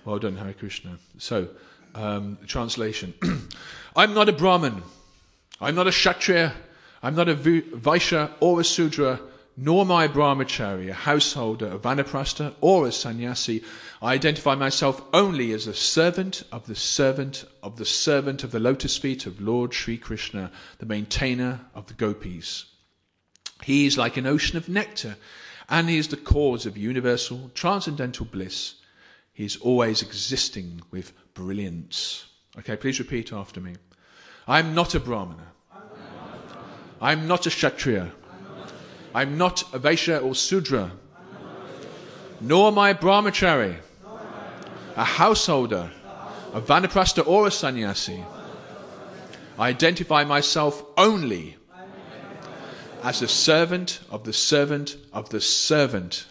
Well done, Hare Krishna. So, translation. I'm not a Brahmin. I'm not a Kshatriya. I'm not a Vaishya or a Sudra, nor am I a brahmachari, a householder, a vanaprastha, or a sannyasi. I identify myself only as a servant of the servant of the servant of the lotus feet of Lord Sri Krishna, the maintainer of the gopis. He is like an ocean of nectar, and he is the cause of universal transcendental bliss. He is always existing with brilliance. Okay, please repeat after me. I'm not a brahmana. I'm not a kshatriya. I'm not a Vaishya or Sudra. Nor am I a brahmachari, a householder, a vanaprastha or a sannyasi. I identify myself only as a servant of the servant of the servant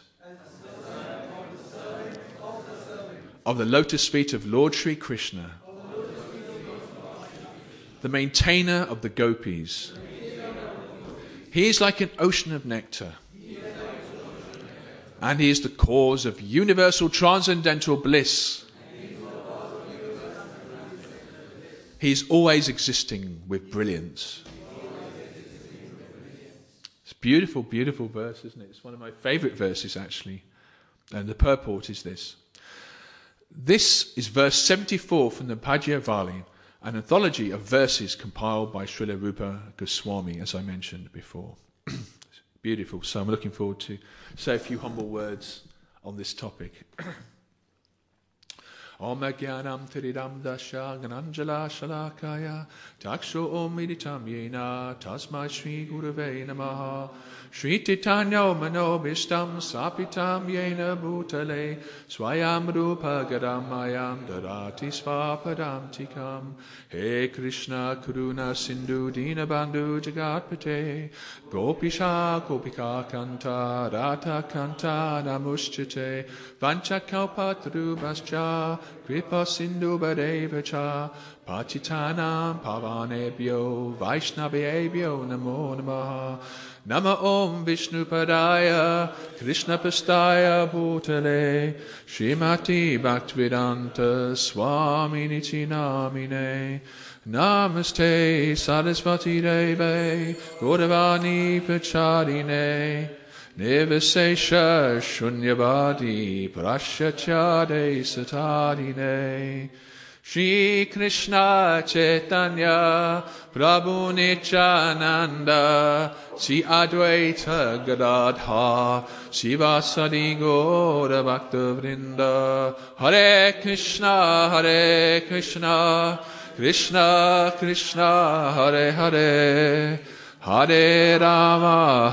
of the lotus feet of Lord Sri Krishna, the maintainer of the gopis. He is like an ocean of nectar, and he is the cause of universal transcendental bliss. He is always existing with brilliance. It's a beautiful, beautiful verse, isn't it? It's one of my favourite verses, actually. And the purport is this. This is verse 74 from the Padyavali, an anthology of verses compiled by Srila Rupa Goswami, as I mentioned before. Beautiful. So I'm looking forward to say a few humble words on this topic. Om Jnanam Tiridam Dasha Gananjala Shalakaya Taksho Om Miditam Yena Tasmai Shri Gurave Namaha Shri Titanya Mano Bishtam Sapitam Yena Bhutale Swayam Rupa Gadamayam Darati Svapadam Tikam He Krishna Karuna Sindhu Dina Bandhu Jagatpate Gopisha Gopika Kanta Rata Kanta Namushchate Vanchakalpatrubhascha Kripa Sindhu Badevacha Pachitanam Pavanebhyo Vaishnavebhyo Namo Namaha Nama Om Vishnu Padaya Krishna Pastaya Bhutale Srimati Bhaktivedanta Swami Niti Namine Namaste Sarasvati Deve Gaudavani Pachadine Nivasesha Shunyavadi Prashatyade Satadine Shri Krishna Chaitanya Prabhu Nityananda Sri Advaita Gadadha Sivasadi Gaura Bhakta Vrinda Hare Krishna Krishna Krishna Hare Hare Hare Rama,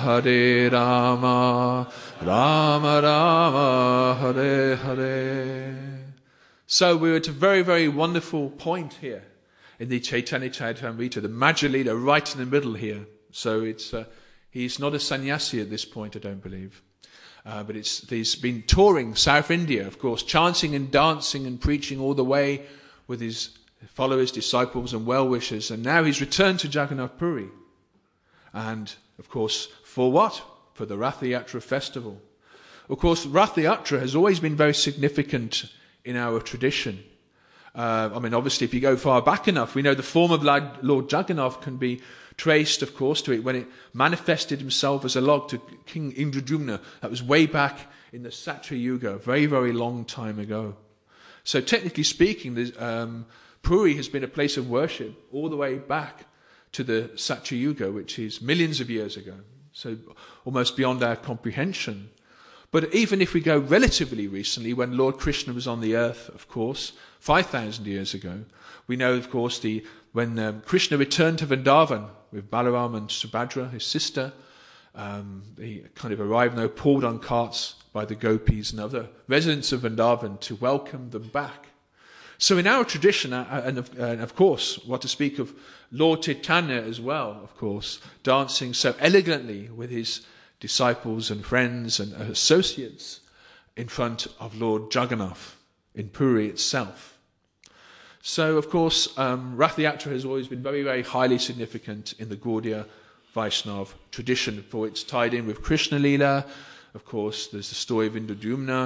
Rama Rama, Hare Hare. So we're at a very, very wonderful point here in the Chaitanya Charitamrita, the Madhya Lila right in the middle here. So he's not a sannyasi at this point, I don't believe. But he's been touring South India, of course, chanting and dancing and preaching all the way with his followers, disciples and well-wishers. And now he's returned to Jagannath Puri. And, of course, for what? For the Rath Yatra festival. Of course, Rath Yatra has always been very significant in our tradition. Obviously, if you go far back enough, we know the form of Lord Jagannath can be traced, of course, to it when it manifested himself as a log to King Indradyumna. That was way back in the Satya Yuga, a very, very long time ago. So, technically speaking, Puri has been a place of worship all the way back to the Satya Yuga, which is millions of years ago, so almost beyond our comprehension. But even if we go relatively recently, when Lord Krishna was on the earth, of course, 5,000 years ago, we know, of course, when Krishna returned to Vrindavan with Balaram and Subhadra, his sister, he kind of arrived, pulled on carts by the gopis and other residents of Vrindavan to welcome them back. So in our tradition, and of course, what to speak of Lord Chaitanya as well, of course, dancing so elegantly with his disciples and friends and associates in front of Lord Jagannath in Puri itself. So, of course, Rath Yatra has always been very, very highly significant in the Gaudiya Vaishnava tradition, for it's tied in with Krishna Lila. Of course, there's the story of Indradyumna,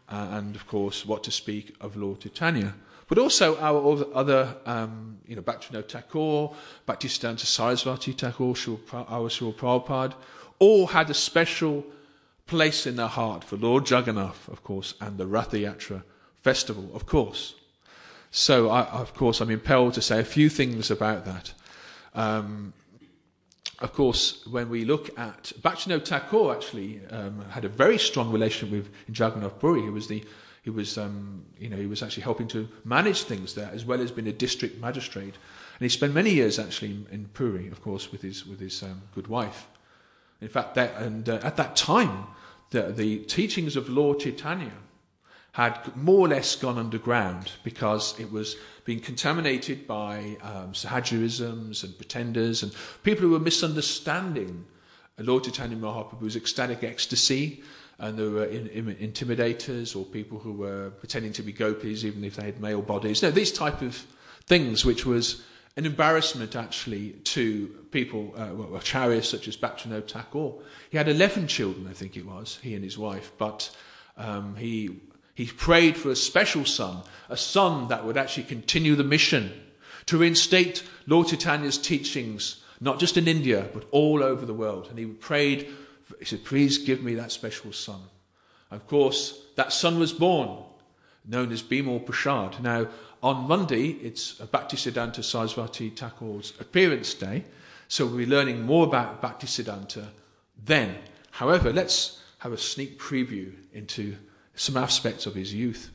and of course, what to speak of Lord Chaitanya. But also our other, Bhaktivinoda Thakur, Bhaktisiddhanta Sarasvati Thakur, our Srila Prabhupada, all had a special place in their heart for Lord Jagannath, of course, and the Ratha Yatra festival, of course. So, I'm impelled to say a few things about that. Of course, when we look at Bhaktivinoda Thakur, actually had a very strong relationship with Jagannath Puri. He was actually helping to manage things there, as well as being a district magistrate. And he spent many years actually in Puri, of course, with his good wife. In fact, at that time, the teachings of Lord Chaitanya had more or less gone underground because it was being contaminated by Sahajaisms and pretenders and people who were misunderstanding Lord Chaitanya Mahaprabhu's ecstatic ecstasy, and there were intimidators or people who were pretending to be gopis even if they had male bodies. No, these type of things, which was an embarrassment actually to people, acharyas such as Bhaktivinoda Thakur. He had 11 children, I think it was, he and his wife, but he prayed for a special son, a son that would actually continue the mission, to reinstate Lord Chaitanya's teachings, not just in India, but all over the world. And he prayed, he said, please give me that special son. And of course, that son was born, known as Bimal Prasad. Now, on Monday, it's Bhaktisiddhanta Sarasvati Thakur's appearance day, so we'll be learning more about Bhaktisiddhanta then. However, let's have a sneak preview into some aspects of his youth.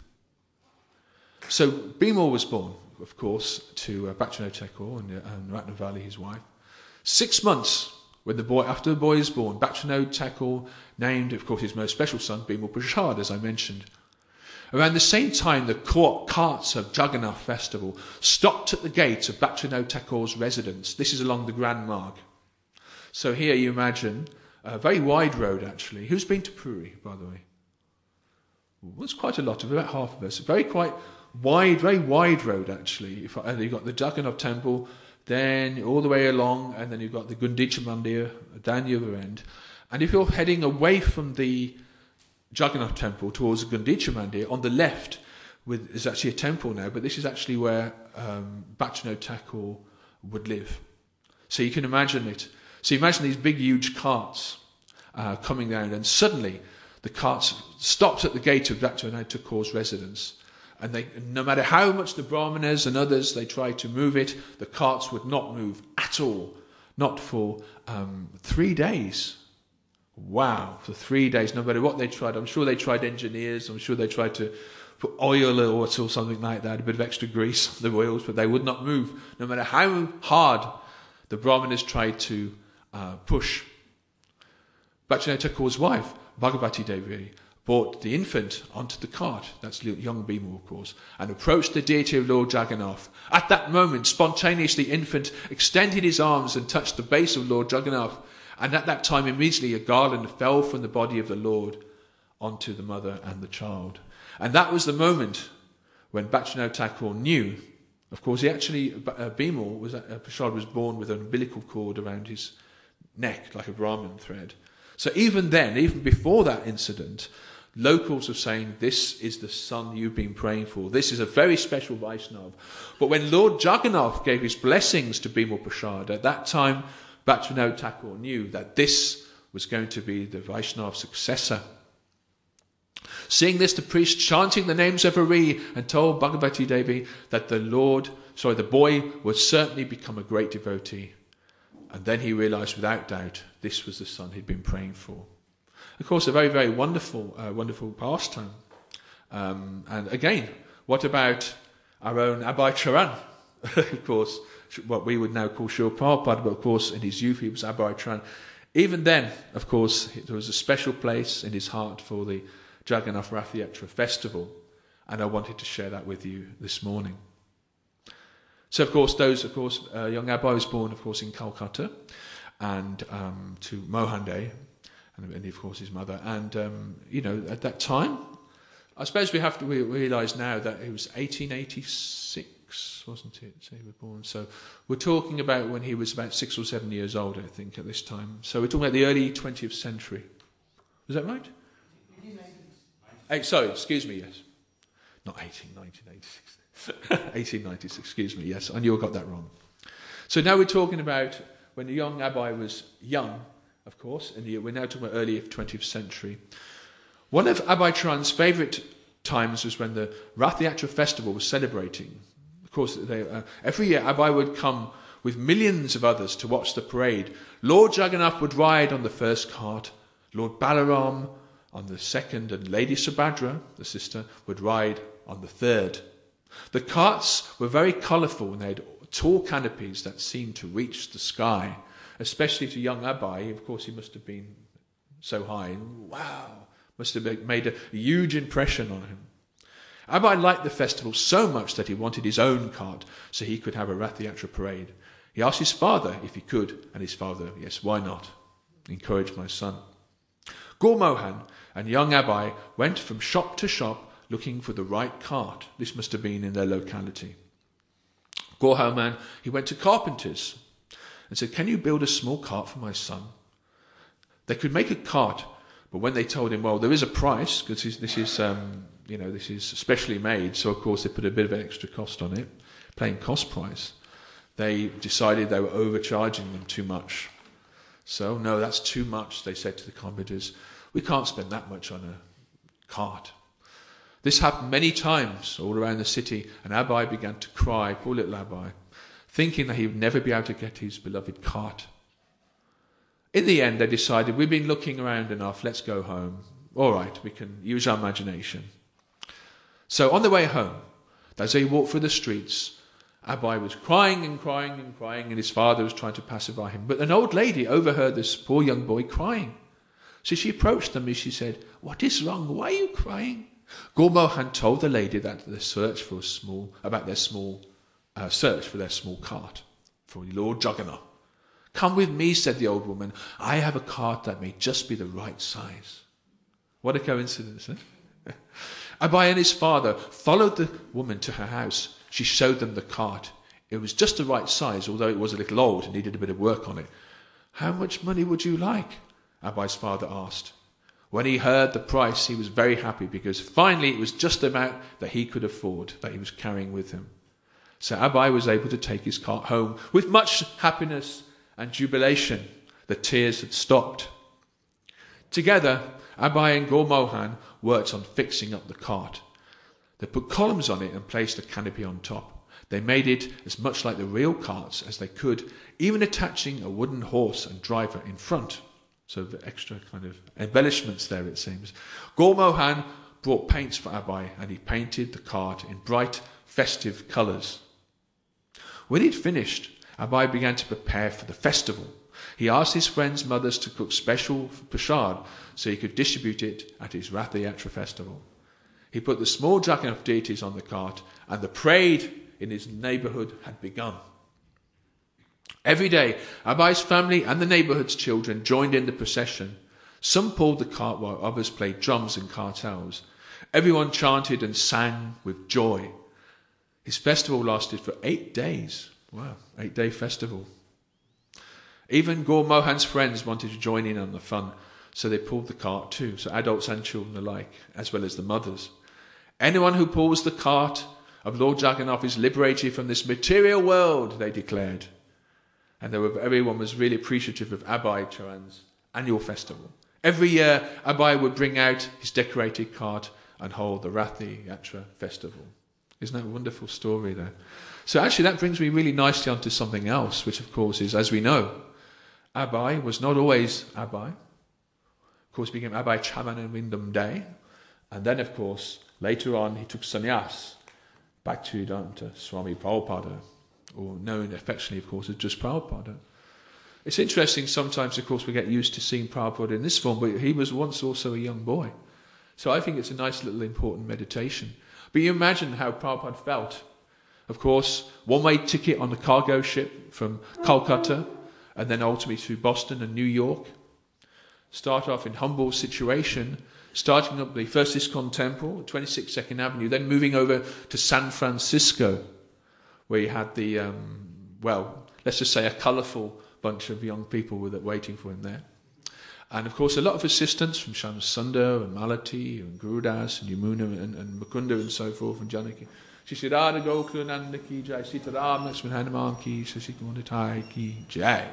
So Bimal was born, of course, to Bhaktivinoda Thakur and Ratnavali, his wife. 6 months after the boy is born, Bhaktivinoda Thakur named, of course, his most special son, Bimal Prasad, as I mentioned. Around the same time, the carts of Jagannath festival stopped at the gate of Bhaktivinoda Thakur's residence. This is along the Grand Marg. So here you imagine a very wide road, actually. Who's been to Puri, by the way? Well, it's quite a lot of about half of us. Very wide road, actually. You've got the Jagannath temple, then all the way along, and then you've got the Gundicha Mandir down the other end. And if you're heading away from the Jagannath temple towards the Gundicha Mandir, on the left is actually a temple now, but this is actually where Bhaktivinoda Thakur would live. So you can imagine it. So you imagine these big, huge carts coming down, and suddenly the carts stopped at the gate of Bhaktivinoda Thakur's residence. And no matter how much the Brahmanas and others, they tried to move it, the carts would not move at all. Not for 3 days. Wow, for 3 days, no matter what they tried. I'm sure they tried engineers, I'm sure they tried to put oil or something like that, a bit of extra grease on the wheels, but they would not move, no matter how hard the Brahmanas tried to push. Bhaktivinoda Thakur's wife, Bhagavati Devi, brought the infant onto the cart, that's young Bimal, of course, and approached the deity of Lord Jagannath. At that moment, spontaneously, the infant extended his arms and touched the base of Lord Jagannath. And at that time, immediately, a garland fell from the body of the Lord onto the mother and the child. And that was the moment when Bhaktivinoda Thakur knew. Of course, Bimal Prasad was born with an umbilical cord around his neck, like a Brahmin thread. So even then, even before that incident, locals were saying, this is the son you've been praying for. This is a very special Vaishnava. But when Lord Jagannath gave his blessings to Bimal Prasad, at that time, Bhaktivinoda Thakur knew that this was going to be the Vaishnava successor. Seeing this, the priest chanting the names of Hari and told Bhagavati Devi that the boy would certainly become a great devotee. And then he realized without doubt this was the son he'd been praying for. Of course, a very, very wonderful pastime. And again, what about our own Abhay Charan? Of course, what we would now call Srila Prabhupada, but of course in his youth he was Abhay Charan. Even then, of course, there was a special place in his heart for the Jagannath Ratha Yatra festival, and I wanted to share that with you this morning. So, of course, young Abhay was born, of course, in Calcutta, and to Mohande, and of course his mother. And at that time, I suppose we have to realise now that it was 1886, wasn't it? So he was born. So we're talking about when he was about 6 or 7 years old, I think, at this time. So we're talking about the early 20th century. Was that right? Excuse me, yes. Not 1986. 1896, excuse me, yes. I knew I got that wrong. So now we're talking about when the young Abbai was young, of course, and we're now talking about early 20th century. One of Abbai Charan's favourite times was when the Rath Yatra festival was celebrating. Of course, every year Abbai would come with millions of others to watch the parade. Lord Jagannath would ride on the first cart, Lord Balaram on the second, and Lady Subhadra, the sister, would ride on the third. The carts were very colourful and they had tall canopies that seemed to reach the sky, especially to young Abbai. Of course, he must have been so high. Wow, must have made a huge impression on him. Abbai liked the festival so much that he wanted his own cart so he could have a Rath Yatra parade. He asked his father if he could, and his father, yes, why not? Encouraged my son. Gurmohan and young Abbai went from shop to shop looking for the right cart. This must have been in their locality. Gurmohan, he went to carpenters and said, "Can you build a small cart for my son?" They could make a cart, but when they told him, well, there is a price, because this is specially made, so of course they put a bit of an extra cost on it, plain cost price. They decided they were overcharging them too much. So, no, that's too much, they said to the carpenters. We can't spend that much on a cart. This happened many times all around the city, and Abbai began to cry, poor little Abbai, thinking that he would never be able to get his beloved cart. In the end, they decided, we've been looking around enough, let's go home. All right, we can use our imagination. So on the way home, as they walked through the streets, Abbai was crying and crying and crying, and his father was trying to pacify him. But an old lady overheard this poor young boy crying. So she approached them and she said, "What is wrong? Why are you crying?" Gurmohan told the lady that their search for their small cart for Lord Jagannath. "Come with me," said the old woman. "I have a cart that may just be the right size." What a coincidence, eh? Abbai and his father followed the woman to her house. She showed them the cart. It was just the right size, although it was a little old and needed a bit of work on it. "How much money would you like?" Abbai's father asked. When he heard the price, he was very happy because finally it was just the amount that he could afford, that he was carrying with him. So Abbai was able to take his cart home with much happiness and jubilation. The tears had stopped. Together, Abbai and Gurmohan worked on fixing up the cart. They put columns on it and placed a canopy on top. They made it as much like the real carts as they could, even attaching a wooden horse and driver in front. So the extra kind of embellishments there, it seems. Gurmohan brought paints for Abbai and he painted the cart in bright, festive colours. When he'd finished, Abbai began to prepare for the festival. He asked his friends' mothers to cook special prasad so he could distribute it at his Rath Yatra festival. He put the small Jagannath deities on the cart and the parade in his neighbourhood had begun. Every day, Abbai's family and the neighbourhood's children joined in the procession. Some pulled the cart while others played drums and kartals. Everyone chanted and sang with joy. His festival lasted for 8 days. Wow, 8-day festival. Even Gurmohan's friends wanted to join in on the fun, so they pulled the cart too, so adults and children alike, as well as the mothers. Anyone who pulls the cart of Lord Jagannath is liberated from this material world, they declared. And everyone was really appreciative of Abbai Charan's annual festival. Every year, Abbai would bring out his decorated cart and hold the Rath Yatra festival. Isn't that a wonderful story there? So actually that brings me really nicely onto something else, which of course is, as we know, Abbai was not always Abbai. Of course, he became Abbai Charan and Windham Day. And then, of course, later on, he took sannyas back to Swami Prabhupada, or known affectionately, of course, as just Prabhupada. It's interesting, sometimes, of course, we get used to seeing Prabhupada in this form, but he was once also a young boy. So I think it's a nice little important meditation. But you imagine how Prabhupada felt. Of course, one-way ticket on the cargo ship from Calcutta, and then ultimately to Boston and New York. Start off in humble situation, starting up the first ISKCON temple, 26 2nd Avenue, then moving over to San Francisco, where you had the, let's just say a colourful bunch of young people waiting for him there. And of course, a lot of assistance from Shamsundar and Malati and Gurudas and Yamuna and Mukunda and so forth and Janaki. She said, Radha Gokula Nanda ki jai, Sita Ram Lakshman Hanuman ki, Sasikamanitai ki jai.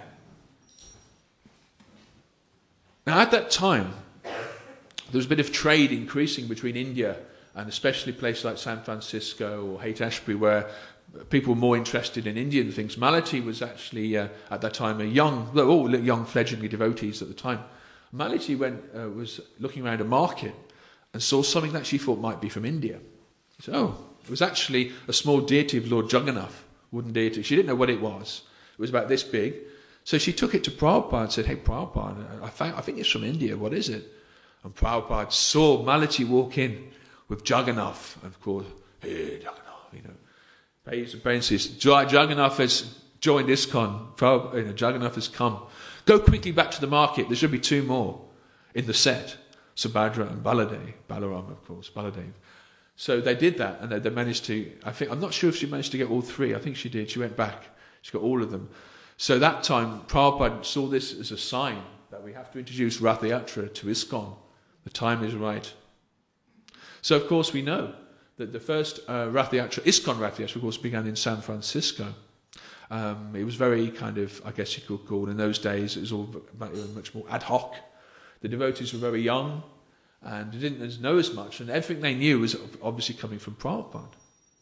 Now at that time, there was a bit of trade increasing between India and especially places like San Francisco or Haight-Ashbury, where people were more interested in Indian things. Malati was actually, at that time, they were all young fledgling devotees at the time. Malati was looking around a market and saw something that she thought might be from India. She said, it was actually a small deity of Lord Jagannath, wooden deity. She didn't know what it was. It was about this big. So she took it to Prabhupada and said, hey, Prabhupada, I think it's from India. What is it? And Prabhupada saw Malati walk in with Jagannath. And of course, hey, Jagannath, pays obeisances. Jagannath has joined ISKCON. Jagannath has come. Go quickly back to the market. There should be 2 more in the set. Subhadra and Balaram, of course, Baladev. So they did that, and they managed to, I'm not sure if she managed to get all 3. I think she did. She went back. She got all of them. So that time, Prabhupada saw this as a sign that we have to introduce Rath Yatra to ISKCON. The time is right. So, of course, we know that the first Rath Yatra, ISKCON Rath Yatra, of course, began in San Francisco. It was very kind of, I guess you could call it, in those days, it was all much more ad hoc. The devotees were very young and they didn't know as much, and everything they knew was obviously coming from Prabhupada.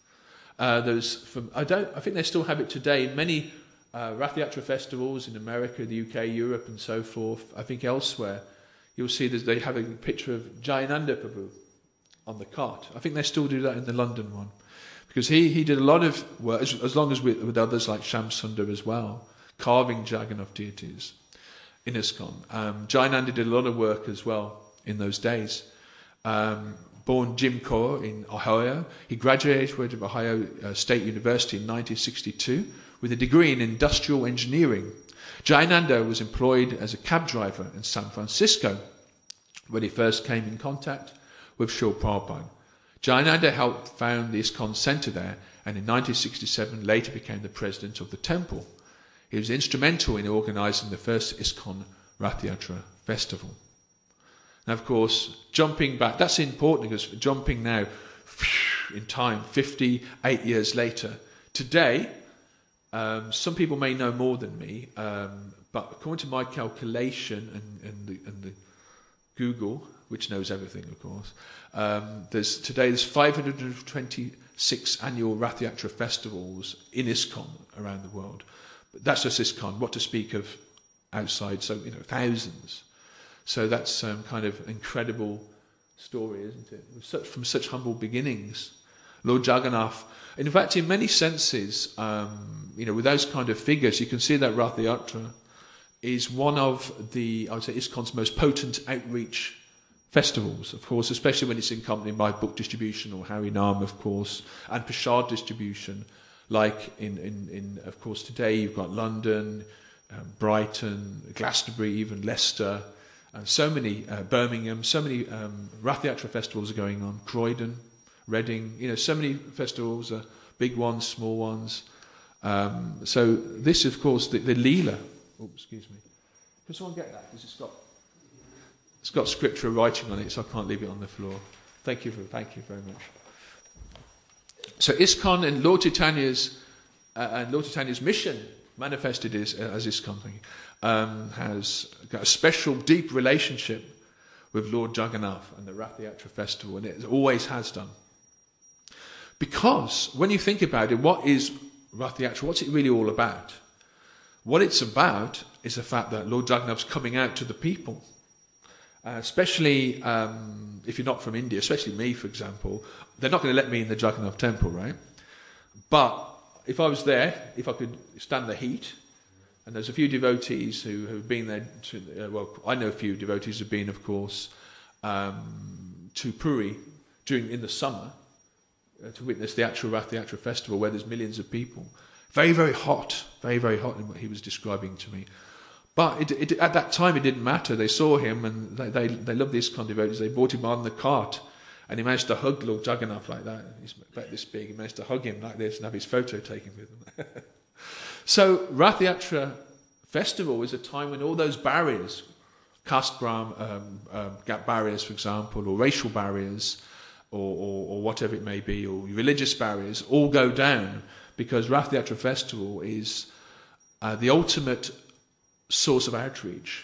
I think they still have it today in many Rath Yatra festivals in America, the UK, Europe, and so forth. I think elsewhere, you'll see that they have a picture of Jayananda Prabhu on the cart. I think they still do that in the London one. Because he did a lot of work, as long as with others like Shamsundar as well, carving Jagannath deities in ISKCON. Jayananda did a lot of work as well in those days. Born Jim Kaur in Ohio, he graduated from Ohio State University in 1962 with a degree in industrial engineering. Jayananda was employed as a cab driver in San Francisco when he first came in contact with Srila Prabhupada. Jayananda helped found the ISKCON Center there, and in 1967 later became the president of the temple. He was instrumental in organising the first ISKCON Rath Yatra festival. Now, of course, jumping back, that's important because jumping now in time, 58 years later, today, some people may know more than me, but according to my calculation and the Google, which knows everything, of course, there's 526 annual Rath Yatra festivals in ISKCON around the world. But that's just ISKCON, what to speak of outside, so, thousands. So that's kind of incredible story, isn't it? From such humble beginnings. Lord Jagannath, in fact, in many senses, with those kind of figures, you can see that Rath Yatra is one of I would say, ISKCON's most potent outreach festivals, of course, especially when it's accompanied by book distribution or Harinam, of course, and Prasad distribution. Like in of course, today you've got London, Brighton, Glastonbury, even Leicester, and so many, Birmingham, so many Rath Yatra festivals are going on, Croydon, Reading, so many festivals, big ones, small ones. So this, of course, the Leela. Oh, excuse me. Can someone get that? Because it's got scripture writing on it, so I can't leave it on the floor. Thank you very much. So ISKCON and Lord Chaitanya's mission, manifested as ISKCON, has got a special, deep relationship with Lord Jagannath and the Rath Yatra festival, and it always has done. Because when you think about it, what is Rath Yatra? What's it really all about? What it's about is the fact that Lord Jagannath's coming out to the people. Especially if you're not from India, especially me, for example, they're not going to let me in the Jagannath temple, right? But if I was there, if I could stand the heat, and there's a few devotees who have been there, I know a few devotees have been, of course, to Puri in the summer to witness the actual Rath Yatra festival where there's millions of people. Very, very hot in what he was describing to me. But at that time, it didn't matter. They saw him and they loved the ISKCON devotees. They brought him on the cart and he managed to hug Lord Jagannath like that. He's about this big. He managed to hug him like this and have his photo taken with him. So Rath Yatra festival is a time when all those barriers caste gap barriers, for example, or racial barriers, or whatever it may be, or religious barriers, all go down because Rath Yatra Festival is the ultimate source of outreach.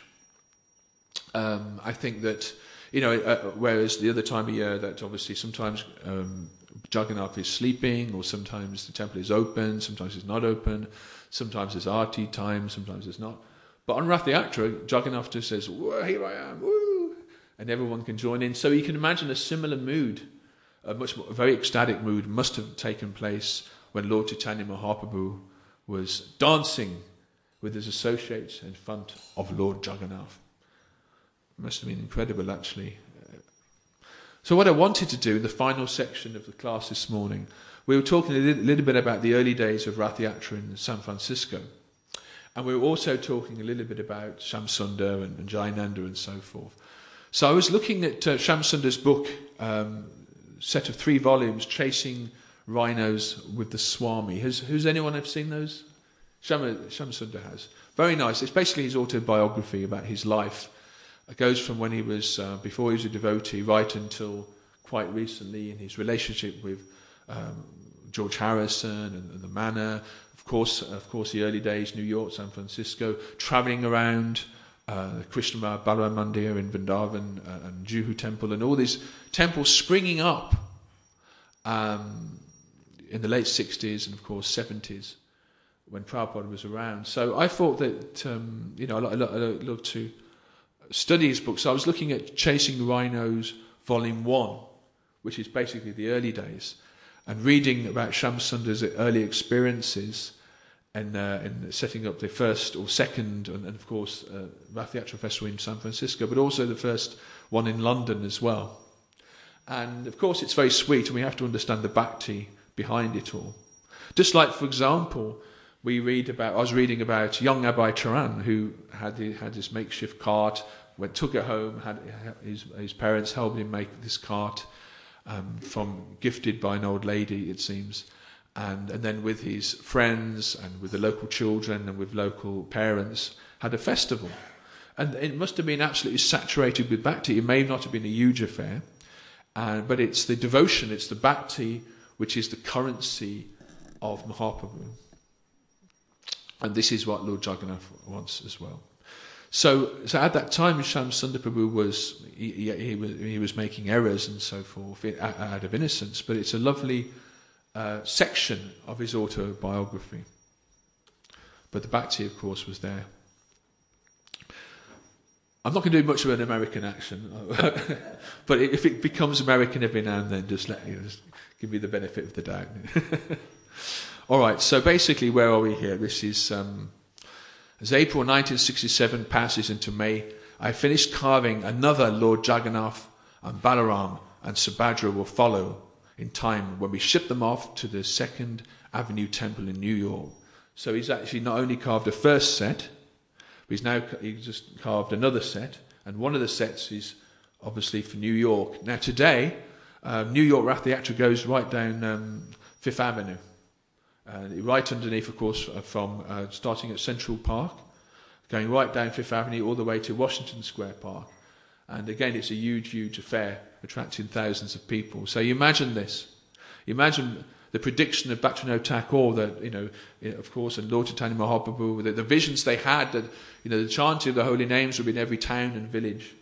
I think that, whereas the other time of year that obviously sometimes Jagannath is sleeping, or sometimes the temple is open, sometimes it's not open, sometimes there's arti time, sometimes there's not. But on Rath Yatra, Jagannath just says, here I am, woo! And everyone can join in. So you can imagine a similar mood, a very ecstatic mood must have taken place when Lord Chaitanya Mahaprabhu was dancing with his associates in front of Lord Jagannath. It must have been incredible, actually. So what I wanted to do, the final section of the class this morning, we were talking a little bit about the early days of Rath Yatra in San Francisco. And we were also talking a little bit about Shamsundar and Jayananda and so forth. So I was looking at Shamsundar's book, set of 3 volumes, Chasing Rhinos with the Swami. Who's anyone have seen those? Shamsundar has. Very nice. It's basically his autobiography about his life. It goes from when he was, before he was a devotee, right until quite recently in his relationship with George Harrison and the Manor. Of course, the early days, New York, San Francisco, travelling around Krishna Balaram Mandir in Vrindavan and Juhu Temple, and all these temples springing up in the late 60s and, of course, 70s when Prabhupada was around. So I thought that, I'd love to study his book. So I was looking at Chasing Rhinos, Volume 1, which is basically the early days, and reading about Shamsundar's early experiences in setting up the first or second, and of course, Rath Yatra Festival in San Francisco, but also the first one in London as well. And of course, it's very sweet, and we have to understand the bhakti behind it all. Just like, for example, I was reading about young Abhay Charan, who had this makeshift cart, took it home, had his parents helped him make this cart, gifted by an old lady, it seems, and then with his friends and with the local children and with local parents, had a festival. And it must have been absolutely saturated with bhakti. It may not have been a huge affair, but it's the devotion, it's the bhakti, which is the currency of Mahaprabhu. And this is what Lord Jagannath wants as well. So at that time, Shamsundar Prabhu was making errors and so forth out of innocence, but it's a lovely section of his autobiography. But the bhakti, of course, was there. I'm not going to do much of an American accent, but if it becomes American every now and then, just give me the benefit of the doubt. All right, so basically, where are we here? This is, as April 1967 passes into May, I finished carving another Lord Jagannath, and Balaram and Subhadra will follow in time when we ship them off to the 2nd Avenue Temple in New York. So he's actually not only carved a first set, but he's just carved another set, and one of the sets is obviously for New York. Now today, New York Rath Yatra goes right down 5th Avenue. Right underneath, of course, from starting at Central Park, going right down 5th Avenue all the way to Washington Square Park. And again, it's a huge, huge affair, attracting thousands of people. So you imagine this. You imagine the prediction of Bhaktivinoda Thakur that, of course, and Lord Chaitanya Mahaprabhu, the visions they had that, the chanting of the holy names would be in every town and village.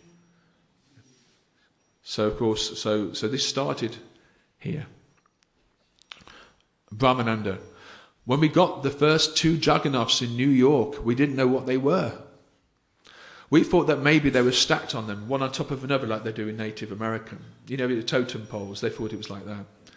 So, of course, so this started here. Brahmananda. When we got the first 2 Jagannaths in New York, we didn't know what they were. We thought that maybe they were stacked on them, one on top of another, like they do in Native American. The totem poles, they thought it was like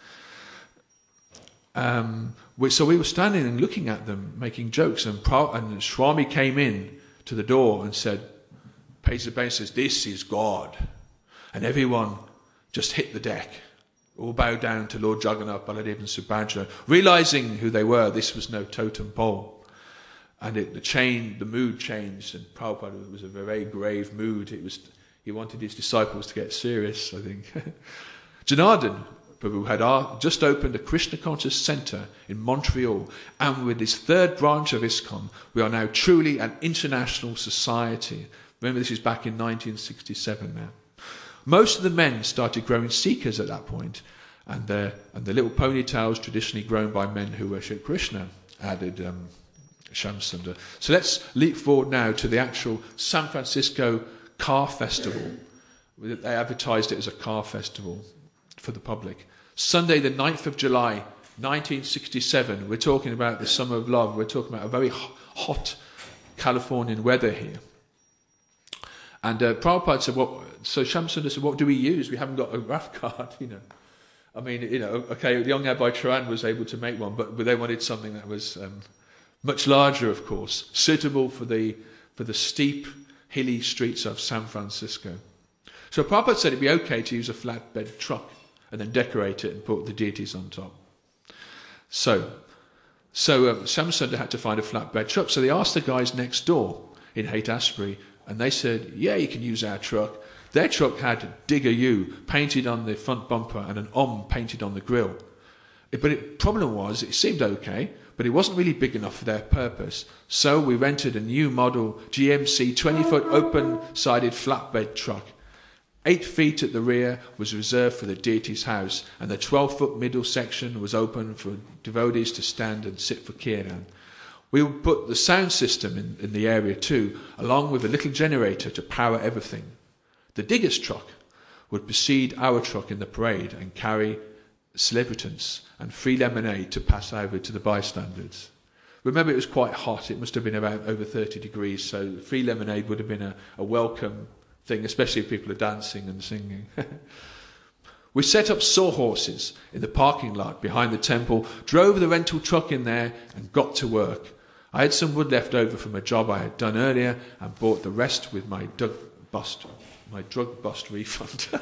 that. So we were standing and looking at them, making jokes, and Swami came in to the door and said, Paisa says, "This is God." And everyone just hit the deck. All bowed down to Lord Jagannath, Baladev and Subhadra, realising who they were. This was no totem pole. And the mood changed, and Prabhupada was a very grave mood. He wanted his disciples to get serious, I think. Janardhan Prabhu had just opened a Krishna Conscious Centre in Montreal, and with his 3rd branch of ISKCON, we are now truly an international society Remember, this is back in 1967 now. Most of the men started growing seekers at that point, and the little ponytails traditionally grown by men who worship Krishna, added Shamsundar. So let's leap forward now to the actual San Francisco car festival. They advertised it as a car festival for the public. Sunday the 9th of July, 1967. We're talking about the summer of love. We're talking about a very hot Californian weather here. And Prabhupada said, so Shamsundar said, what do we use? We haven't got a RAF card, I mean, okay, the young Abhay Charan was able to make one, but they wanted something that was much larger, of course, suitable for the steep, hilly streets of San Francisco. So Prabhupada said it'd be okay to use a flatbed truck and then decorate it and put the deities on top. So Shamsundar had to find a flatbed truck. So they asked the guys next door in Haight-Ashbury, and they said, yeah, you can use our truck. Their truck had Digger U painted on the front bumper and an Om painted on the grille. But the problem was, it seemed okay, but it wasn't really big enough for their purpose. So we rented a new model GMC 20-foot open-sided flatbed truck. 8 feet at the rear was reserved for the deity's house, and the 12-foot middle section was open for devotees to stand and sit for kirtan. We would put the sound system in the area too, along with a little generator to power everything. The digger's truck would precede our truck in the parade and carry celebrants and free lemonade to pass over to the bystanders. Remember, it was quite hot. It must have been about over 30 degrees, so free lemonade would have been a welcome thing, especially if people are dancing and singing. We set up sawhorses in the parking lot behind the temple, drove the rental truck in there and got to work. I had some wood left over from a job I had done earlier and bought the rest with my drug bust refund.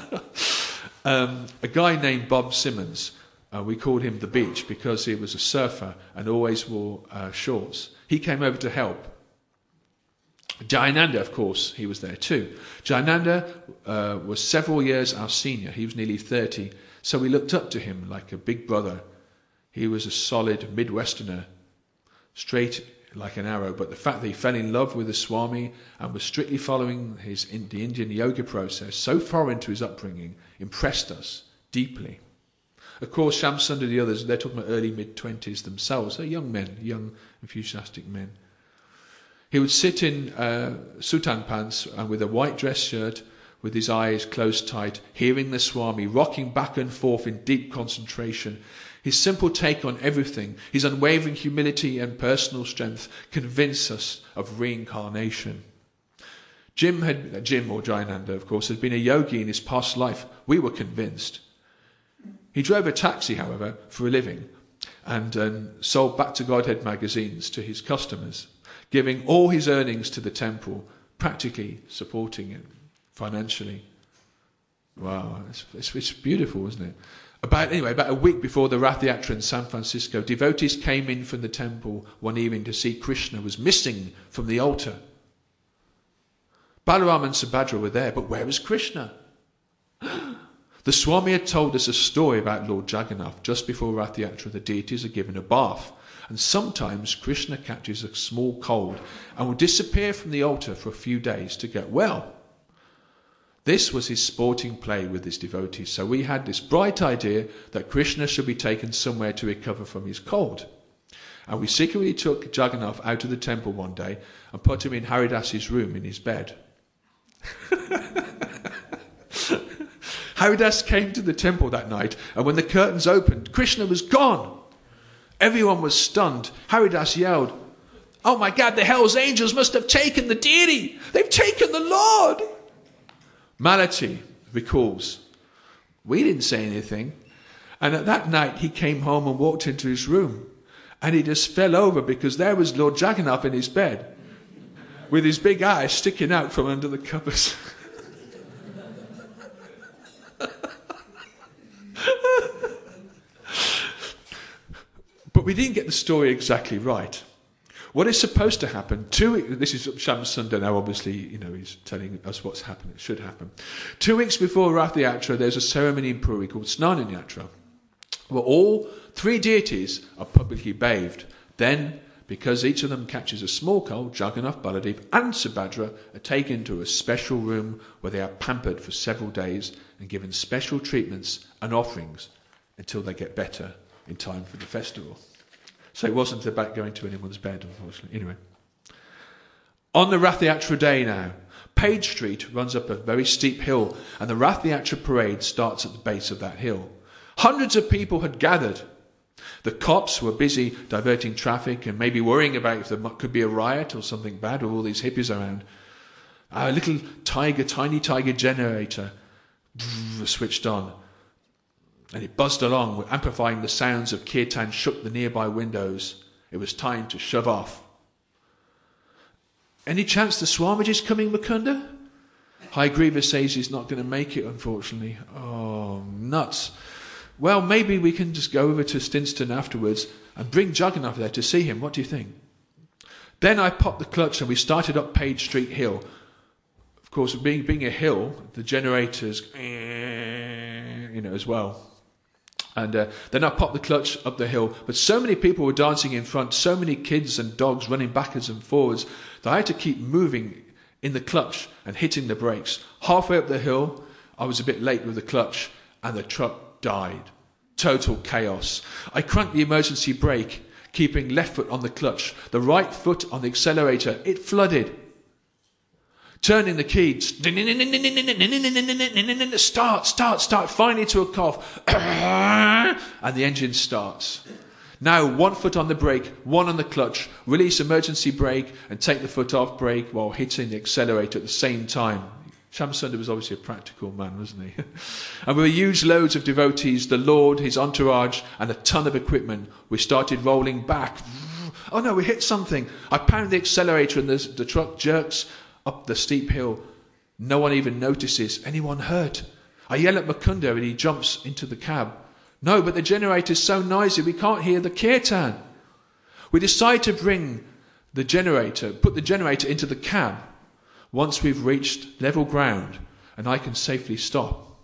A guy named Bob Simmons, we called him the Beach because he was a surfer and always wore shorts. He came over to help. Jayananda, of course, he was there too. Jayananda was several years our senior. He was nearly 30, so we looked up to him like a big brother. He was a solid Midwesterner, straight like an arrow, but the fact that he fell in love with the Swami and was strictly following the Indian yoga process, so foreign to his upbringing, impressed us deeply. Of course, Shamsundar and the others, they're talking about early mid-20s themselves. They're young men, young enthusiastic men. He would sit in sutan pants and with a white dress shirt, with his eyes closed tight, hearing the Swami, rocking back and forth in deep concentration. His simple take on everything, his unwavering humility and personal strength convince us of reincarnation. Jim or Jayananda, of course, had been a yogi in his past life. We were convinced. He drove a taxi, however, for a living and sold Back to Godhead magazines to his customers, giving all his earnings to the temple, practically supporting it financially. Wow, it's beautiful, isn't it? About a week before the Rath Yatra in San Francisco, devotees came in from the temple one evening to see Krishna was missing from the altar. Balaram and Subhadra were there, but where was Krishna? The Swami had told us a story about Lord Jagannath. Just before Rath Yatra, the deities are given a bath, and sometimes Krishna catches a small cold and will disappear from the altar for a few days to get well. This was his sporting play with his devotees, so we had this bright idea that Krishna should be taken somewhere to recover from his cold. And we secretly took Jagannath out of the temple one day and put him in Haridas's room in his bed. Haridas came to the temple that night, and when the curtains opened, Krishna was gone. Everyone was stunned. Haridas yelled, "Oh my God, the Hell's Angels must have taken the deity! They've taken the Lord!" Malati recalls, "We didn't say anything. And at that night he came home and walked into his room, and he just fell over because there was Lord Jagannath in his bed with his big eyes sticking out from under the covers." But we didn't get the story exactly right. What is supposed to happen, this is Shamsundar now, obviously, he's telling us what's happened, it should happen. 2 weeks before Rath Yatra, there's a ceremony in Puri called Snanan Yatra, where all 3 deities are publicly bathed. Then because each of them catches a small cold, Jagannath, Baladev and Subhadra are taken to a special room where they are pampered for several days and given special treatments and offerings until they get better in time for the festival. So it wasn't about going to anyone's bed, unfortunately. Anyway. On the Rath Yatra day now, Page Street runs up a very steep hill and the Rath Yatra parade starts at the base of that hill. Hundreds of people had gathered. The cops were busy diverting traffic and maybe worrying about if there could be a riot or something bad with all these hippies around. A little tiny tiger generator switched on and it buzzed along, amplifying the sounds of kirtan shook the nearby windows. It was time to shove off. Any chance the Swamiji's coming, Mukunda? Haigreva says he's not going to make it, unfortunately. Oh, nuts. Well, maybe we can just go over to Stinston afterwards and bring Jagannath there to see him. What do you think? Then I popped the clutch and we started up Page Street Hill. Of course, being a hill, the generators, as well. And then I popped the clutch up the hill. But so many people were dancing in front, so many kids and dogs running backwards and forwards, that I had to keep moving in the clutch and hitting the brakes. Halfway up the hill, I was a bit late with the clutch and the truck died. Total chaos. I cranked the emergency brake, keeping left foot on the clutch, the right foot on the accelerator. It flooded. Turning the key, start, finally to a cough, and the engine starts. Now 1 foot on the brake, 1 on the clutch, release emergency brake and take the foot off brake while hitting the accelerator at the same time. Shamsundar was obviously a practical man, wasn't he? And with huge loads of devotees, the Lord, his entourage, and a ton of equipment, we started rolling back. Oh no, we hit something. I pound the accelerator and the truck jerks up the steep hill. No one even notices. Anyone hurt? I yell at Mukunda and he jumps into the cab. No, but the generator's so noisy we can't hear the kirtan. We decide to put the generator into the cab once we've reached level ground and I can safely stop.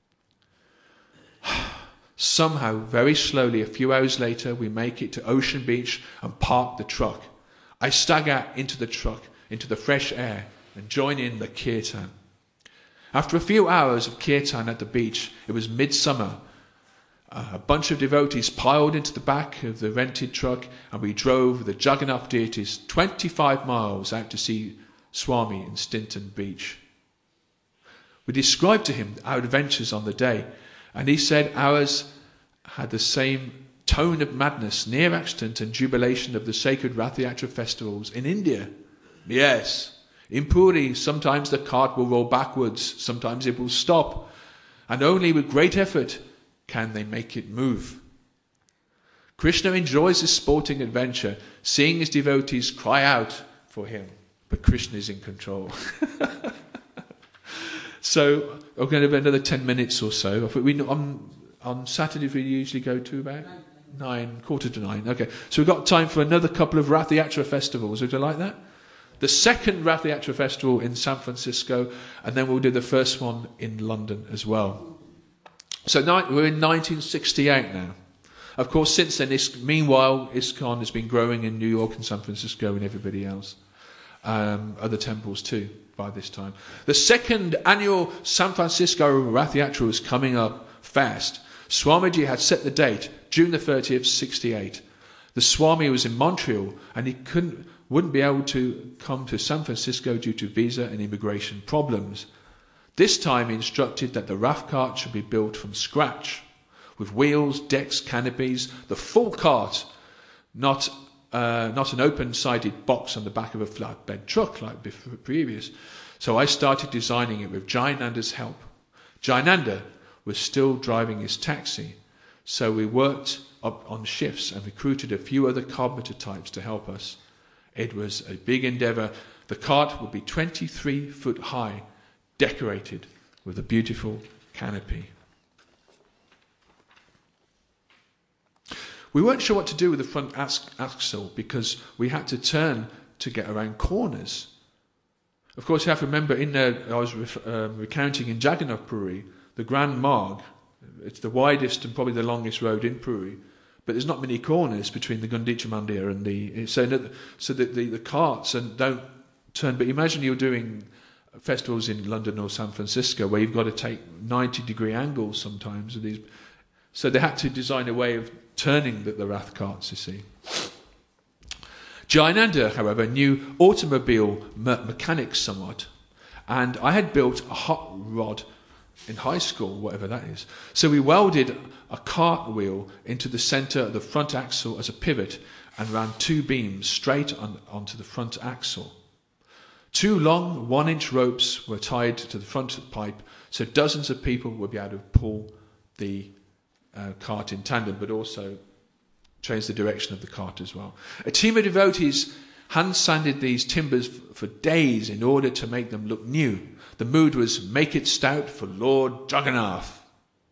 Somehow, very slowly, a few hours later, we make it to Ocean Beach and park the truck. I stagger into the truck, into the fresh air, and join in the kirtan. After a few hours of kirtan at the beach, it was midsummer. A bunch of devotees piled into the back of the rented truck and we drove the Jagannath deities 25 miles out to see Swami in Stinton Beach. We described to him our adventures on the day and he said ours had the same tone of madness, near accident and jubilation of the sacred Rath Yatra festivals in India. Yes, in Puri sometimes the cart will roll backwards, sometimes it will stop, and only with great effort can they make it move. Krishna enjoys this sporting adventure, seeing his devotees cry out for him, but Krishna is in control. So we're going to have another 10 minutes or so. On Saturdays we usually go to about 9, quarter to 9. Okay, so we've got time for another couple of Rath Yatra festivals. Would you like that? The second Rath Yatra festival in San Francisco, and then we'll do the first one in London as well. So we're in 1968 now. Of course, since then, meanwhile, ISKCON has been growing in New York and San Francisco and everybody else. Other temples too, by this time. The second annual San Francisco Rath Yatra was coming up fast. Swamiji had set the date, June the 30th, 68. The Swami was in Montreal and he wouldn't be able to come to San Francisco due to visa and immigration problems. This time he instructed that the Rath cart should be built from scratch, with wheels, decks, canopies, the full cart, not an open-sided box on the back of a flatbed truck like previous. So I started designing it with Jayananda's help. Jayananda was still driving his taxi, so we worked up on shifts and recruited a few other carpenter types to help us. It was a big endeavour. The cart would be 23 foot high, decorated with a beautiful canopy. We weren't sure what to do with the front axle because we had to turn to get around corners. Of course, you have to remember, I was recounting in Jagannath Puri, the Grand Marg, it's the widest and probably the longest road in Puri, but there's not many corners between the Gundicha Mandir and the carts and don't turn. But imagine you're doing festivals in London or San Francisco where you've got to take 90-degree angles sometimes of these. So they had to design a way of turning the Rath carts, you see. Jayananda, however, knew automobile mechanics somewhat, and I had built a hot rod in high school, whatever that is. So we welded a cart wheel into the centre of the front axle as a pivot and ran 2 beams straight onto the front axle. 2 long 1-inch ropes were tied to the front of the pipe, so dozens of people would be able to pull the cart in tandem, but also change the direction of the cart as well. A team of devotees hand-sanded these timbers for days in order to make them look new. The mood was make it stout for Lord Jagannath.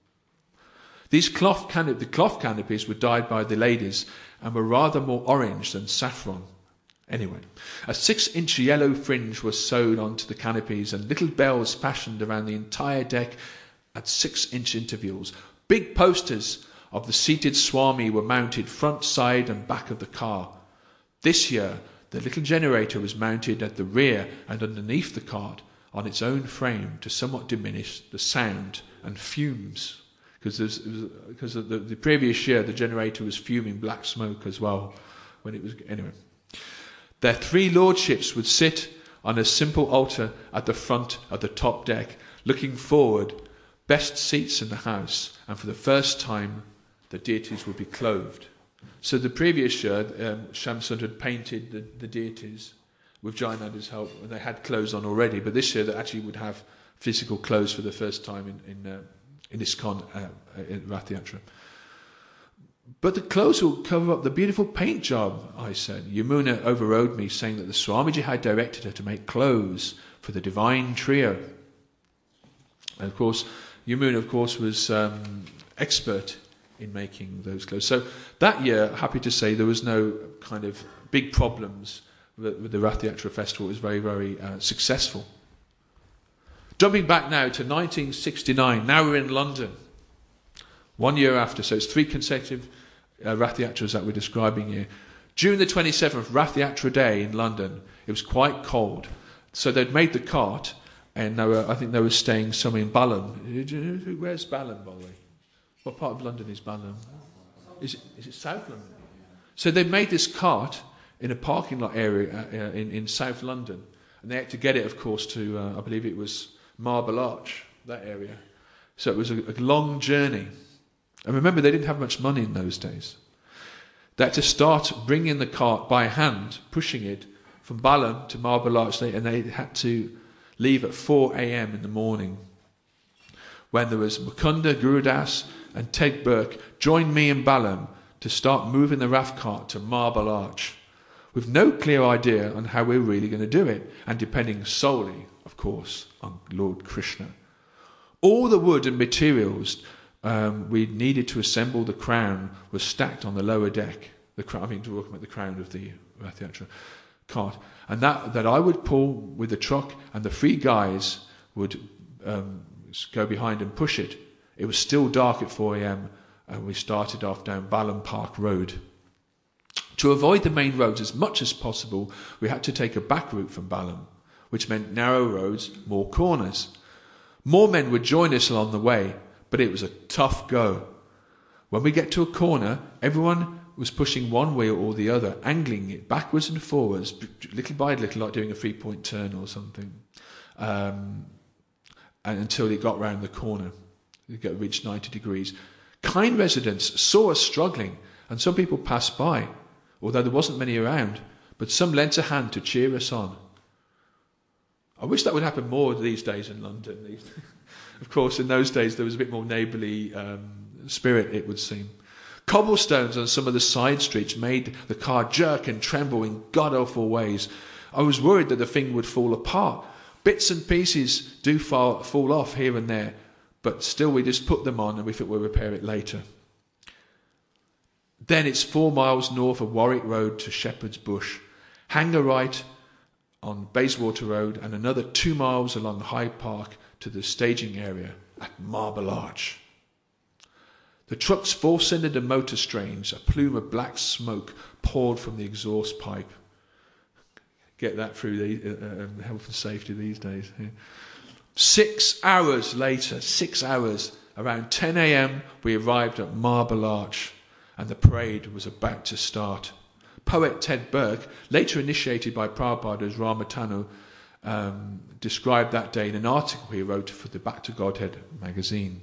The cloth canopies were dyed by the ladies and were rather more orange than saffron. Anyway, a 6-inch yellow fringe was sewed onto the canopies and little bells fashioned around the entire deck at 6-inch intervals. Big posters of the seated Swami were mounted front, side and back of the car. This year, the little generator was mounted at the rear and underneath the cart on its own frame to somewhat diminish the sound and fumes. Because the previous year, the generator was fuming black smoke as well. Anyway. Their 3 lordships would sit on a simple altar at the front of the top deck, looking forward, best seats in the house, and for the first time, the deities would be clothed. So the previous year, Shamsund had painted the deities with Jayananda's help, and they had clothes on already, but this year they actually would have physical clothes for the first time in ISKCON Rath Yatra. But the clothes will cover up the beautiful paint job, I said. Yamuna overrode me, saying that the Swamiji had directed her to make clothes for the divine trio. And of course, Yamuna, was expert in making those clothes. So that year, happy to say, there was no kind of big problems with the Rath Yatra festival. It was very, very successful. Jumping back now to 1969, now we're in London. 1 year after, so it's 3 consecutive Rath Yatras that we're describing here. June the 27th, Rath Yatra Day in London. It was quite cold. So they'd made the cart, and I think they were staying somewhere in Balham. Where's Balham, by the way? What part of London is Balham? Is it South London? So they made this cart in a parking lot area in South London, and they had to get it, of course, to, I believe it was Marble Arch, that area. So it was a long journey. And remember, they didn't have much money in those days. They had to start bringing the cart by hand, pushing it from Balham to Marble Arch, and they had to leave at 4 a.m. in the morning. When there was Mukunda, Gurudas and Ted Burke joined me in Balham to start moving the Rath cart to Marble Arch, with no clear idea on how we were really going to do it, and depending solely, of course, on Lord Krishna. All the wood and materials we needed to assemble the crown was stacked on the lower deck. Talking about the crown of the Rath Yatra cart, and that I would pull with the truck, and the 3 guys would go behind and push it. It was still dark at 4 a.m. and we started off down Balham Park Road. To avoid the main roads as much as possible, we had to take a back route from Balham, which meant narrow roads, more corners. More men would join us along the way, but it was a tough go. When we get to a corner, everyone was pushing one wheel or the other, angling it backwards and forwards, little by little, like doing a 3-point turn or something, and until it got round the corner. It reached 90 degrees. Kind residents saw us struggling, and some people passed by, although there wasn't many around, but some lent a hand to cheer us on. I wish that would happen more these days in London. Of course, in those days there was a bit more neighbourly spirit, it would seem. Cobblestones on some of the side streets made the car jerk and tremble in god-awful ways. I was worried that the thing would fall apart. Bits and pieces do fall off here and there, but still we just put them on and we think we'll repair it later. Then it's 4 miles north of Warwick Road to Shepherd's Bush. Hang a right on Bayswater Road and another 2 miles along Hyde Park to the staging area at Marble Arch. The truck's four-cylinder motor strains, a plume of black smoke poured from the exhaust pipe. Get that through the health and safety these days. Yeah. 6 hours later, 6 hours, around 10 a.m, we arrived at Marble Arch, and the parade was about to start. Poet Ted Burke, later initiated by Prabhupada as Ramatanu, described that day in an article he wrote for the Back to Godhead magazine.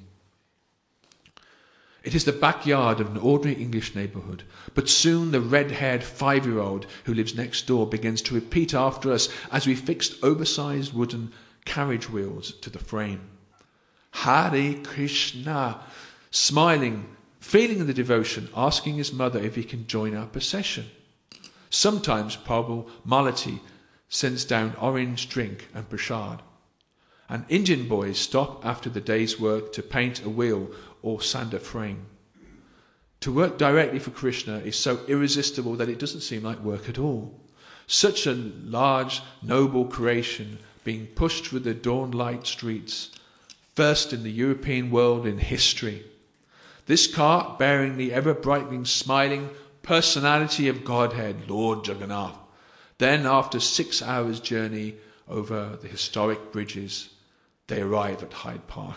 It is the backyard of an ordinary English neighbourhood, but soon the red-haired 5-year-old who lives next door begins to repeat after us as we fixed oversized wooden carriage wheels to the frame. Hare Krishna, smiling, feeling the devotion, asking his mother if he can join our procession. Sometimes Prabhu Malati sends down orange drink and prasad. And Indian boys stop after the day's work to paint a wheel or sand a frame. To work directly for Krishna is so irresistible that it doesn't seem like work at all. Such a large, noble creation being pushed through the dawn-light streets, first in the European world in history. This cart bearing the ever-brightening, smiling personality of Godhead, Lord Jagannath. Then, after 6 hours' journey over the historic bridges, they arrive at Hyde Park.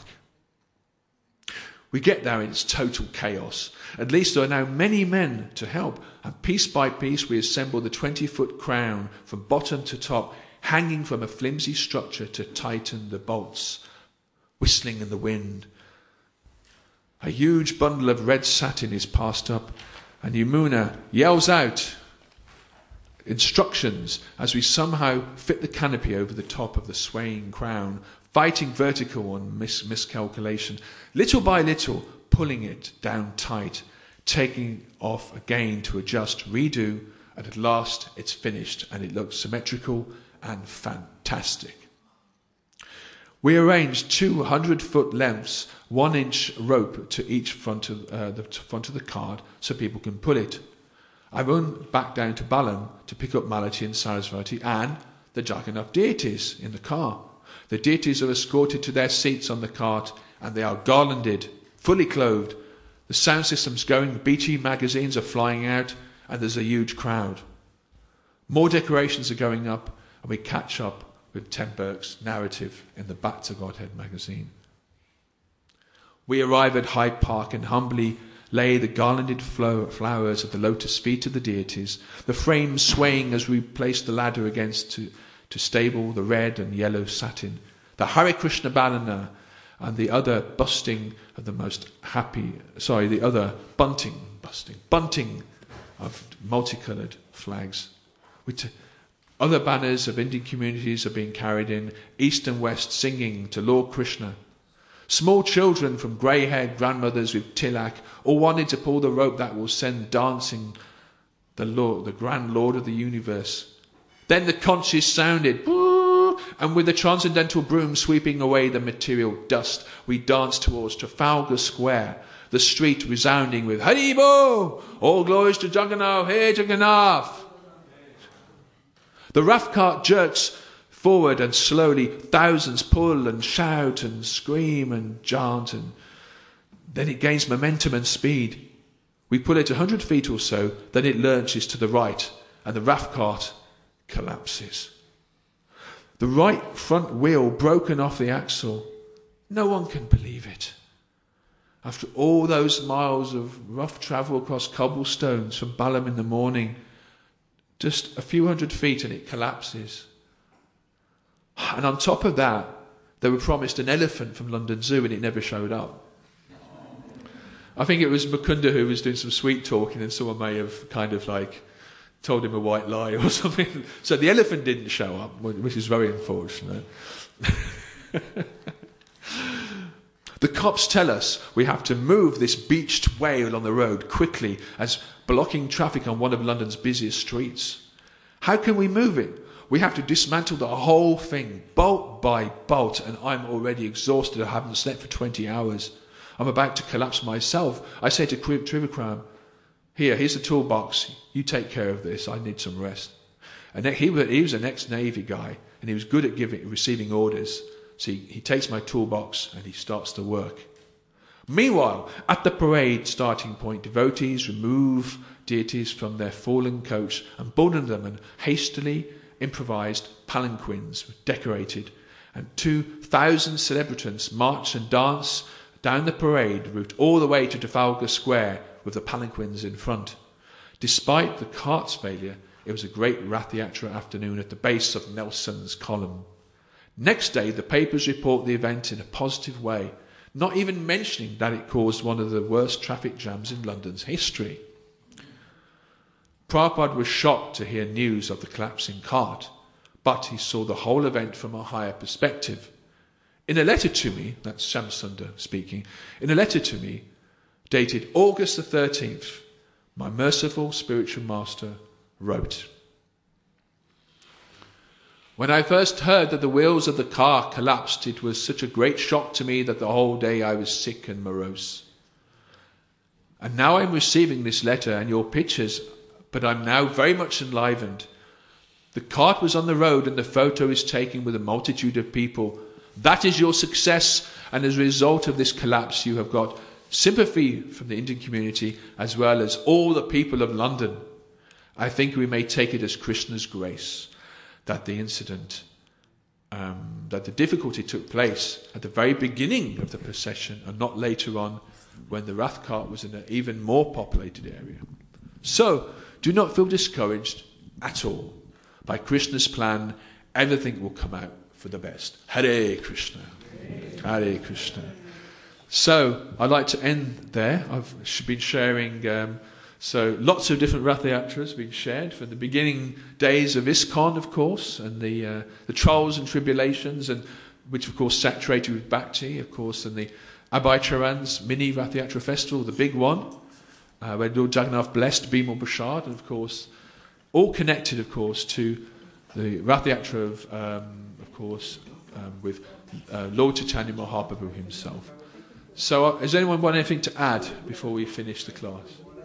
We get there in its total chaos. At least there are now many men to help, and piece by piece we assemble the 20-foot crown from bottom to top, hanging from a flimsy structure to tighten the bolts, whistling in the wind. A huge bundle of red satin is passed up, and Yamuna yells out instructions as we somehow fit the canopy over the top of the swaying crown, fighting vertical on miscalculation, little by little pulling it down tight, taking off again to adjust, redo, and at last it's finished and it looks symmetrical and fantastic. We arranged 200-foot lengths, 1-inch rope to each front of the cart so people can pull it. I run back down to Balam to pick up Malati and Sarasvati and the Jagannath deities in the car. The deities are escorted to their seats on the cart and they are garlanded, fully clothed. The sound system's going, BT magazines are flying out, and there's a huge crowd. More decorations are going up, and we catch up with Ted Burke's narrative in the Back to Godhead magazine. We arrive at Hyde Park and humbly lay the garlanded flowers at the lotus feet of the deities, the frames swaying as we place the ladder against to stable the red and yellow satin, the Hare Krishna banner and the other bunting of multicoloured flags. Other banners of Indian communities are being carried in, east and west, singing to Lord Krishna. Small children from grey-haired grandmothers with tilak all wanted to pull the rope that will send dancing the grand Lord of the universe. Then the conches sounded, and with the transcendental broom sweeping away the material dust, we danced towards Trafalgar Square, the street resounding with Haribo! All glories to Jagannath, hey Jagannath! The rough cart jerks forward and slowly thousands pull and shout and scream and chant, and then it gains momentum and speed. We pull it 100 feet or so, then it lurches to the right and the rough cart collapses. The right front wheel broken off the axle. No one can believe it. After all those miles of rough travel across cobblestones from Balam in the morning, just a few hundred feet and it collapses. And on top of that, they were promised an elephant from London Zoo and it never showed up. I think it was Mukunda who was doing some sweet talking and someone may have kind of like told him a white lie or something. So the elephant didn't show up, which is very unfortunate. The cops tell us we have to move this beached whale on the road quickly as blocking traffic on one of London's busiest streets. How can we move it? We have to dismantle the whole thing, bolt by bolt, and I'm already exhausted. I haven't slept for 20 hours. I'm about to collapse myself. I say to Trivikram, here's the toolbox. You take care of this. I need some rest. And he was an ex-Navy guy, and he was good at receiving orders. So he takes my toolbox and he starts to work. Meanwhile, at the parade starting point, devotees remove deities from their fallen coach and boarded them in hastily improvised palanquins decorated, and 2,000 celebrants march and dance down the parade route all the way to Trafalgar Square with the palanquins in front. Despite the cart's failure, it was a great Rath Yatra afternoon at the base of Nelson's Column. Next day, the papers report the event in a positive way, not even mentioning that it caused one of the worst traffic jams in London's history. Prabhupada was shocked to hear news of the collapsing cart, but he saw the whole event from a higher perspective. In a letter to me, that's Shamsundar speaking, in a letter to me, dated August the 13th, my merciful spiritual master wrote, "When I first heard that the wheels of the car collapsed, it was such a great shock to me that the whole day I was sick and morose. And now I'm receiving this letter and your pictures, but I'm now very much enlivened. The cart was on the road and the photo is taken with a multitude of people. That is your success, and as a result of this collapse you have got sympathy from the Indian community as well as all the people of London. I think we may take it as Krishna's grace that the incident, that the difficulty took place at the very beginning of the procession and not later on when the Rath cart was in an even more populated area. So, do not feel discouraged at all. By Krishna's plan, everything will come out for the best. Hare Krishna. Hare Krishna." So, I'd like to end there. I've been sharing... So lots of different Rath Yatras have been shared from the beginning days of ISKCON, of course, and the trials and tribulations, and which of course saturated with bhakti, of course, and the Abhay Charan's mini Rath Yatra festival, the big one, where Lord Jagannath blessed Bimal Prasad, and of course, all connected, of course, to the Rath Yatra of course, with Lord Chaitanya Mahaprabhu himself. So, does anyone want anything to add before we finish the class?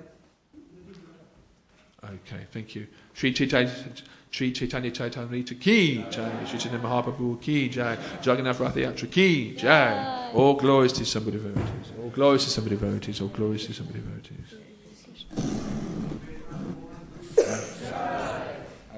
Okay, thank you. Sri Chaitanya Chaitamrita ki jai, Sri Chaitanya Mahaprabhu ki jai, Jagannath Rath Yatra ki jai. All glories to somebody devotees. All glories to somebody devotees. All glories to somebody devotees.